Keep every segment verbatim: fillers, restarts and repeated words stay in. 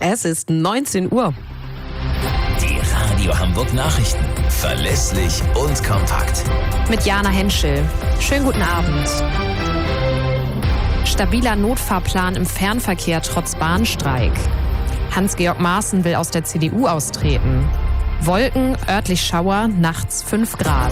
Es ist neunzehn Uhr. Die Radio Hamburg Nachrichten. Verlässlich und kompakt. Mit Jana Henschel. Schönen guten Abend. Stabiler Notfahrplan im Fernverkehr trotz Bahnstreik. Hans-Georg Maaßen will aus der C D U austreten. Wolken, örtlich Schauer, nachts fünf Grad.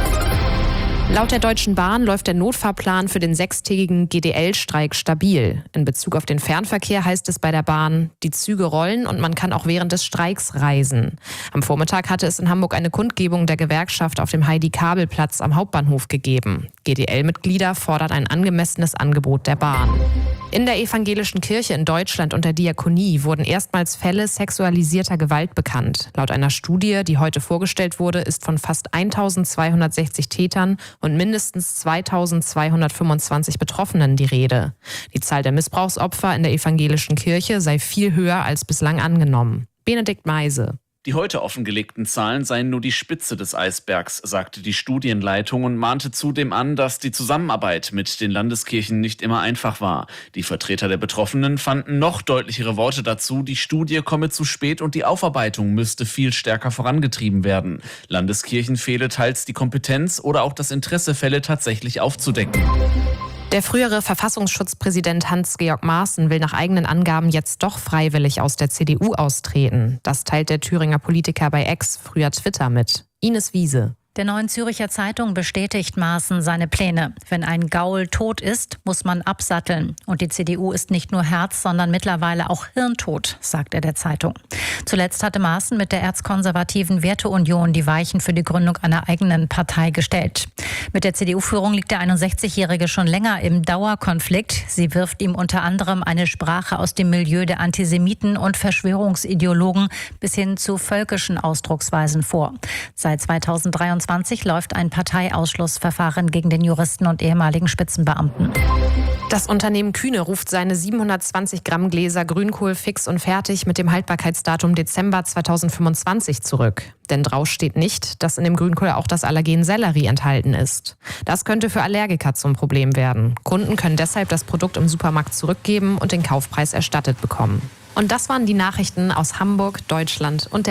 Laut der Deutschen Bahn läuft der Notfahrplan für den sechstägigen G D L-Streik stabil. In Bezug auf den Fernverkehr heißt es bei der Bahn, die Züge rollen und man kann auch während des Streiks reisen. Am Vormittag hatte es in Hamburg eine Kundgebung der Gewerkschaft auf dem Heidi-Kabel-Platz am Hauptbahnhof gegeben. G D L-Mitglieder fordern ein angemessenes Angebot der Bahn. In der evangelischen Kirche in Deutschland und der Diakonie wurden erstmals Fälle sexualisierter Gewalt bekannt. Laut einer Studie, die heute vorgestellt wurde, ist von fast eintausendzweihundertsechzig Tätern und mindestens zweitausendzweihundertfünfundzwanzig Betroffenen die Rede. Die Zahl der Missbrauchsopfer in der evangelischen Kirche sei viel höher als bislang angenommen. Benedikt Meise. Die heute offengelegten Zahlen seien nur die Spitze des Eisbergs, sagte die Studienleitung und mahnte zudem an, dass die Zusammenarbeit mit den Landeskirchen nicht immer einfach war. Die Vertreter der Betroffenen fanden noch deutlichere Worte dazu, die Studie komme zu spät und die Aufarbeitung müsste viel stärker vorangetrieben werden. Landeskirchen fehle teils die Kompetenz oder auch das Interesse, Fälle tatsächlich aufzudecken. Der frühere Verfassungsschutzpräsident Hans-Georg Maaßen will nach eigenen Angaben jetzt doch freiwillig aus der C D U austreten. Das teilt der Thüringer Politiker bei X, früher Twitter, mit. Ines Wiese. Der Neuen Zürcher Zeitung bestätigt Maaßen seine Pläne. Wenn ein Gaul tot ist, muss man absatteln. Und die C D U ist nicht nur Herz, sondern mittlerweile auch hirntot, sagt er der Zeitung. Zuletzt hatte Maaßen mit der erzkonservativen Werteunion die Weichen für die Gründung einer eigenen Partei gestellt. Mit der C D U-Führung liegt der einundsechzigjährige schon länger im Dauerkonflikt. Sie wirft ihm unter anderem eine Sprache aus dem Milieu der Antisemiten und Verschwörungsideologen bis hin zu völkischen Ausdrucksweisen vor. Seit zweitausenddreiundzwanzig läuft ein Parteiausschlussverfahren gegen den Juristen und ehemaligen Spitzenbeamten. Das Unternehmen Kühne ruft seine siebenhundertzwanzig Gramm Gläser Grünkohl fix und fertig mit dem Haltbarkeitsdatum Dezember zweitausendfünfundzwanzig zurück. Denn drauf steht nicht, dass in dem Grünkohl auch das Allergen Sellerie enthalten ist. Das könnte für Allergiker zum Problem werden. Kunden können deshalb das Produkt im Supermarkt zurückgeben und den Kaufpreis erstattet bekommen. Und das waren die Nachrichten aus Hamburg, Deutschland und der